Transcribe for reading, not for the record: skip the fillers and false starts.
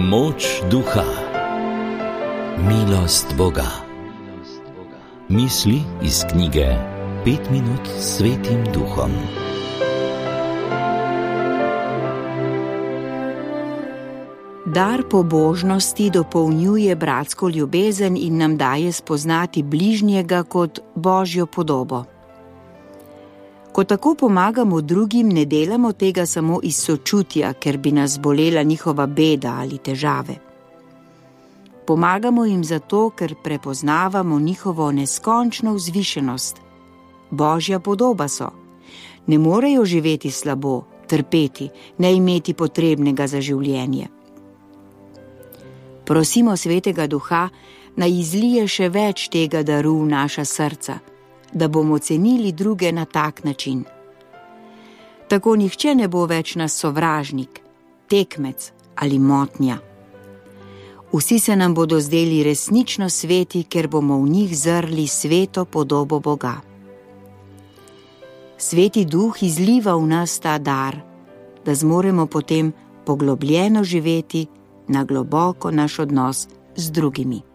Moč duha. Milost Boga. Misli iz knjige 5 minut s Svetim Duhom. Dar pobožnosti dopolnjuje bratsko ljubezen in nam daje spoznati bližnjega kot Božjo podobo. Ko tako pomagamo drugim, ne delamo tega samo iz sočutja, ker bi nas bolela njihova beda ali težave. Pomagamo jim zato, ker prepoznavamo njihovo neskončno vzvišenost. Božja podoba so. Ne morejo živeti slabo, trpeti, ne imeti potrebnega za življenje. Prosimo Svetega Duha, naj izlije še več tega daru v naša srca, da bomo cenili druge na tak način. Tako nihče ne bo več nas sovražnik, tekmec ali motnja. Vsi se nam bodo zdeli resnično sveti, ker bomo v njih zrli sveto podobo Boga. Sveti Duh izliva v nas ta dar, da zmoremo potem poglobljeno živeti na globoko naš odnos z drugimi.